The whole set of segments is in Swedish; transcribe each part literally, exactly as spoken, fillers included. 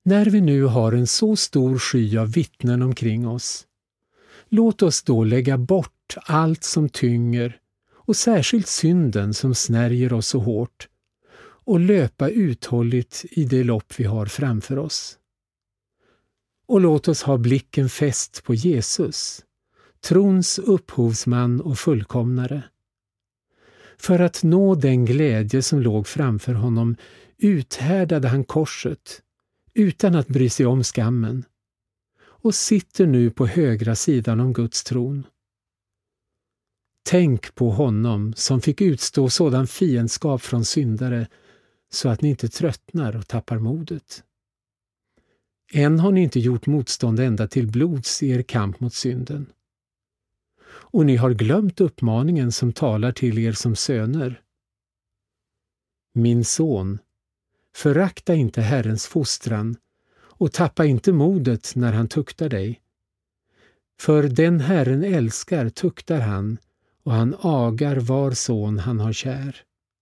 När vi nu har en så stor sky av vittnen omkring oss, låt oss då lägga bort allt som tynger och särskilt synden som snärjer oss så hårt och löpa uthålligt i det lopp vi har framför oss. Och låt oss ha blicken fäst på Jesus, trons upphovsman och fullkomnare. För att nå den glädje som låg framför honom uthärdade han korset utan att bry sig om skammen och sitter nu på högra sidan om Guds tron. Tänk på honom som fick utstå sådan fiendskap från syndare så att ni inte tröttnar och tappar modet. Än har ni inte gjort motstånd ända till blods i er kamp mot synden. Och ni har glömt uppmaningen som talar till er som söner. Min son, förakta inte Herrens fostran och tappa inte modet när han tuktar dig. För den Herren älskar tuktar han och han agar var son han har kär.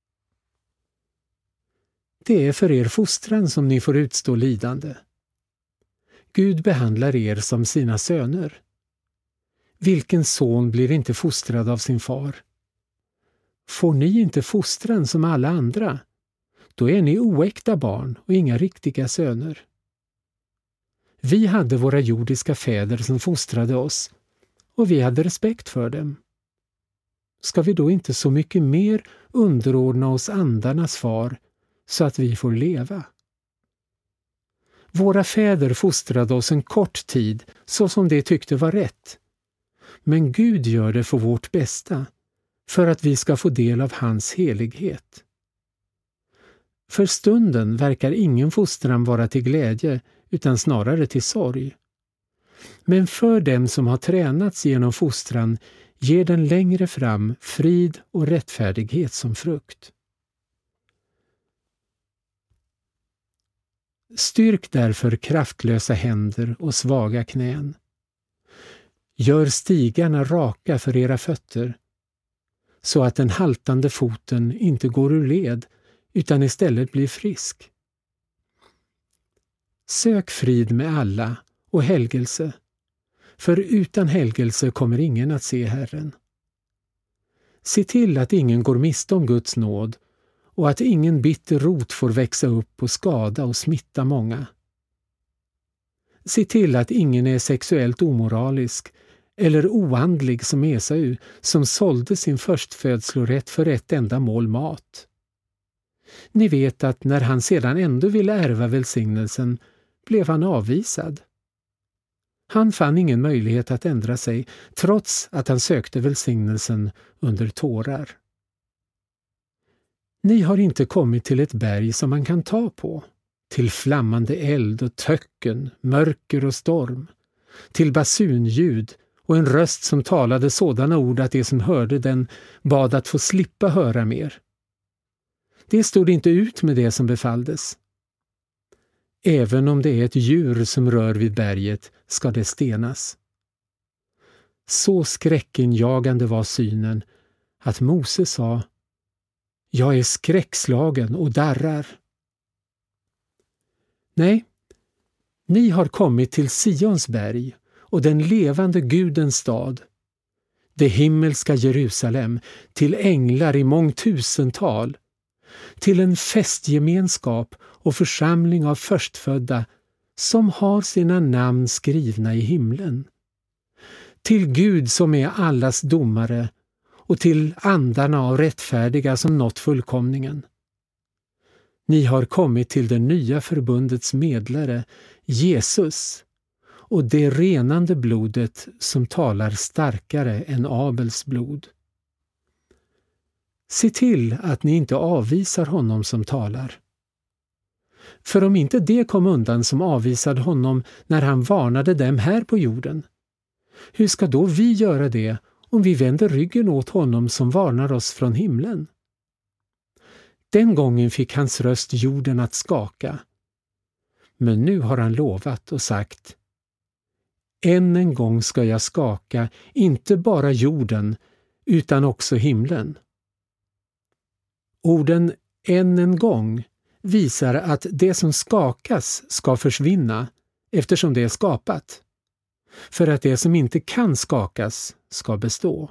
Det är för er fostran som ni får utstå lidande. Gud behandlar er som sina söner. Vilken son blir inte fostrad av sin far? Får ni inte fostran som alla andra, då är ni oäkta barn och inga riktiga söner. Vi hade våra jordiska fäder som fostrade oss, och vi hade respekt för dem. Ska vi då inte så mycket mer underordna oss andarnas far, så att vi får leva? Våra fäder fostrade oss en kort tid, så som de tyckte var rätt. Men Gud gör det för vårt bästa, för att vi ska få del av hans helighet. För stunden verkar ingen fostran vara till glädje, utan snarare till sorg. Men för dem som har tränats genom fostran ger den längre fram frid och rättfärdighet som frukt. Styrk därför kraftlösa händer och svaga knän. Gör stigarna raka för era fötter, så att den haltande foten inte går ur led, utan istället blir frisk. Sök frid med alla och helgelse, för utan helgelse kommer ingen att se Herren. Se till att ingen går miste om Guds nåd och att ingen bitter rot får växa upp och skada och smitta många. Se till att ingen är sexuellt omoralisk eller oandlig som Esau, som sålde sin förstfödslorätt för ett enda mål mat. Ni vet att när han sedan ändå ville ärva välsignelsen blev han avvisad. Han fann ingen möjlighet att ändra sig, trots att han sökte välsignelsen under tårar. Ni har inte kommit till ett berg som man kan ta på, till flammande eld och töcken, mörker och storm, till basunljud och en röst som talade sådana ord att de som hörde den bad att få slippa höra mer. Det stod inte ut med det som befalldes. Även om det är ett djur som rör vid berget ska det stenas. Så skräckinjagande var synen att Mose sa: jag är skräckslagen och darrar. Nej, ni har kommit till Sions berg och den levande Gudens stad, det himmelska Jerusalem, till änglar i mångtusental, till en festgemenskap och församling av förstfödda som har sina namn skrivna i himlen, till Gud som är allas domare och till andarna av rättfärdiga som nått fullkomningen. Ni har kommit till det nya förbundets medlare, Jesus, och det renande blodet som talar starkare än Abels blod. Se till att ni inte avvisar honom som talar. För om inte det kom undan som avvisade honom när han varnade dem här på jorden, hur ska då vi göra det om vi vänder ryggen åt honom som varnar oss från himlen? Den gången fick hans röst jorden att skaka. Men nu har han lovat och sagt: än en gång ska jag skaka inte bara jorden utan också himlen. Orden än en gång visar att det som skakas ska försvinna eftersom det är skapat, för att det som inte kan skakas ska bestå.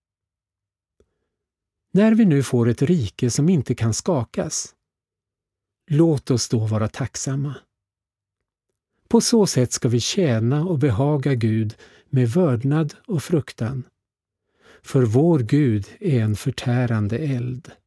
När vi nu får ett rike som inte kan skakas, låt oss då vara tacksamma. På så sätt ska vi tjäna och behaga Gud med vördnad och fruktan, för vår Gud är en förtärande eld.